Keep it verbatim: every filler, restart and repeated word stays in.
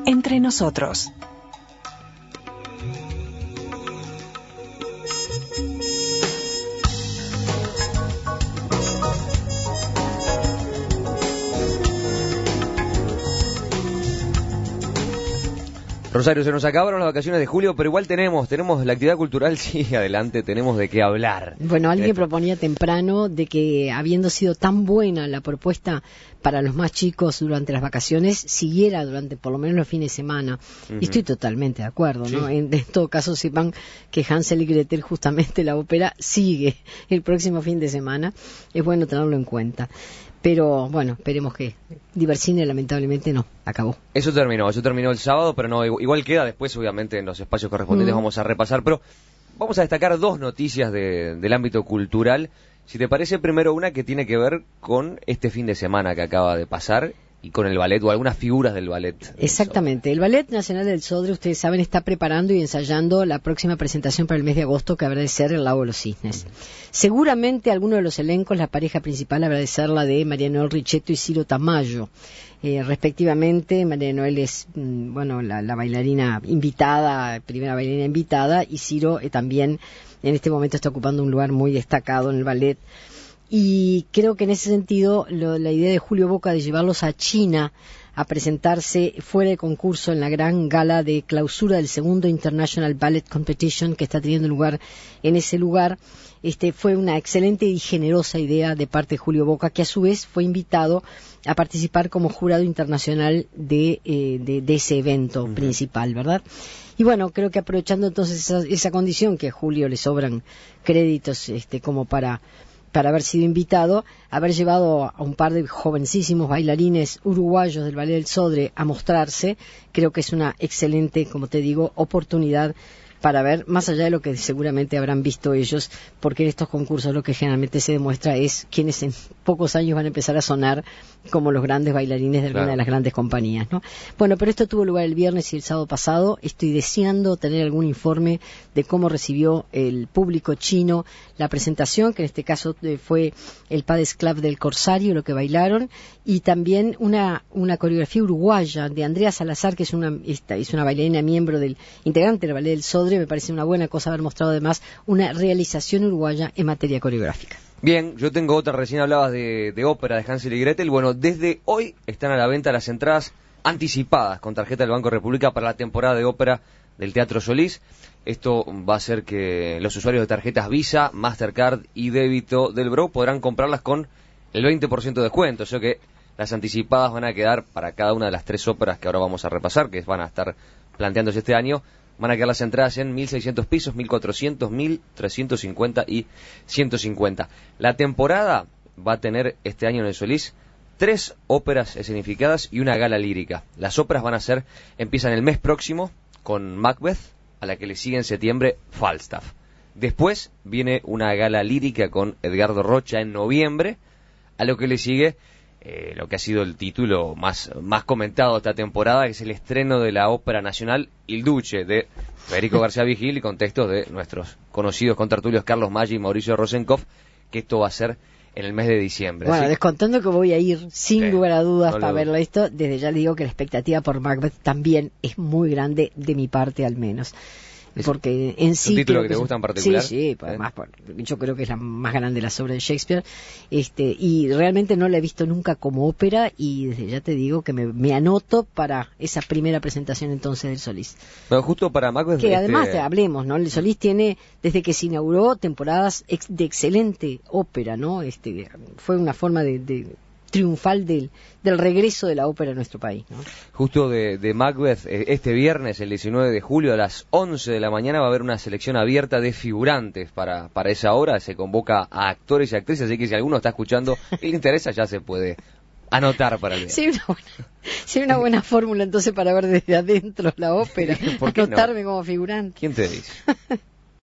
Entre nosotros. Rosario, se nos acabaron las vacaciones de julio, pero igual tenemos, tenemos la actividad cultural, sí, adelante, tenemos de qué hablar. Bueno, alguien Esto. proponía temprano de que, habiendo sido tan buena la propuesta para los más chicos durante las vacaciones, siguiera durante por lo menos los fines de semana. Uh-huh. Y estoy totalmente de acuerdo, ¿no? Sí. En, en todo caso, sepan que Hansel y Gretel, justamente la ópera, sigue el próximo fin de semana. Es bueno tenerlo en cuenta. Pero bueno, esperemos que Divercine lamentablemente no, acabó. Eso terminó, eso terminó el sábado, pero no, igual queda después, obviamente, en los espacios correspondientes mm. vamos a repasar, pero vamos a destacar dos noticias de, del ámbito cultural. Si te parece, primero una que tiene que ver con este fin de semana que acaba de pasar y con el ballet o algunas figuras del ballet. Exactamente. El Ballet Nacional del Sodre, ustedes saben, está preparando y ensayando la próxima presentación para el mes de agosto, que habrá de ser El Lago de los Cisnes. Uh-huh. Seguramente alguno de los elencos, la pareja principal habrá de ser la de María Noel Richetto y Ciro Tamayo. Eh, respectivamente, María Noel es, mm, bueno, la, la bailarina invitada, primera bailarina invitada, y Ciro eh, también en este momento está ocupando un lugar muy destacado en el ballet. Y creo que en ese sentido lo, la idea de Julio Boca de llevarlos a China a presentarse fuera de concurso en la gran gala de clausura del segundo International Ballet Competition que está teniendo lugar en ese lugar, este, fue una excelente y generosa idea de parte de Julio Boca, que a su vez fue invitado a participar como jurado internacional de, eh, de, de ese evento uh-huh. principal, ¿verdad? Y bueno, creo que aprovechando entonces esa, esa condición, que a Julio le sobran créditos este, como para... para haber sido invitado, haber llevado a un par de jovencísimos bailarines uruguayos del Ballet del Sodre a mostrarse, creo que es una excelente, como te digo, oportunidad para ver, más allá de lo que seguramente habrán visto ellos, porque en estos concursos lo que generalmente se demuestra es quienes en pocos años van a empezar a sonar como los grandes bailarines de alguna claro. de las grandes compañías, ¿no? Bueno, pero esto tuvo lugar el viernes y el sábado pasado. Estoy deseando tener algún informe de cómo recibió el público chino la presentación, que en este caso eh, fue el Padres Club del Corsario, lo que bailaron, y también una, una coreografía uruguaya de Andrea Salazar, que es una, esta, es una bailarina miembro del, integrante del Ballet del Sodre. Me parece una buena cosa haber mostrado además una realización uruguaya en materia coreográfica. Bien, yo tengo otra, recién hablabas de, de ópera de Hansel y Gretel. Bueno, desde hoy están a la venta las entradas anticipadas con tarjeta del Banco República para la temporada de ópera del Teatro Solís. Esto va a hacer que los usuarios de tarjetas Visa, Mastercard y débito del B R O podrán comprarlas con el veinte por ciento de descuento, o sea que las anticipadas van a quedar para cada una de las tres óperas que ahora vamos a repasar, que van a estar planteándose este año. Van a quedar las entradas en mil seiscientos pesos, mil cuatrocientos, mil trescientos cincuenta y ciento cincuenta. La temporada va a tener este año en el Solís tres óperas escenificadas y una gala lírica. Las óperas van a ser, empiezan el mes próximo con Macbeth, a la que le sigue en septiembre Falstaff. Después viene una gala lírica con Edgardo Rocha en noviembre, a lo que le sigue eh, lo que ha sido el título más, más comentado esta temporada, que es el estreno de la ópera nacional Il Duce de Federico García Vigil y con textos de nuestros conocidos contertulios Carlos Maggi y Mauricio Rosenkopf, que esto va a ser en el mes de diciembre. Bueno, ¿sí? Descontando que voy a ir sin sí, lugar a dudas no para verlo esto, desde ya le digo que la expectativa por Macbeth también es muy grande, de mi parte al menos. Porque en sí... ¿Un título que que te gusta en particular? Sí, sí, además, yo creo que es la más grande de las obras de Shakespeare, este, y realmente no la he visto nunca como ópera, y desde ya te digo que me, me anoto para esa primera presentación entonces del Solís. Pero justo para Macbeth... Que este... además, te hablemos, ¿no? El Solís tiene, desde que se inauguró, temporadas ex, de excelente ópera, ¿no? Este, fue una forma de... de triunfal del, del regreso de la ópera a nuestro país, ¿no? Justo de, de Macbeth, este viernes, el diecinueve de julio, a las once de la mañana va a haber una selección abierta de figurantes para, para esa obra. Se convoca a actores y actrices, así que si alguno está escuchando y le interesa, ya se puede anotar para el día. Sí, una buena, sí, una buena fórmula entonces para ver desde adentro la ópera, anotarme no? como figurante. ¿Quién te dice?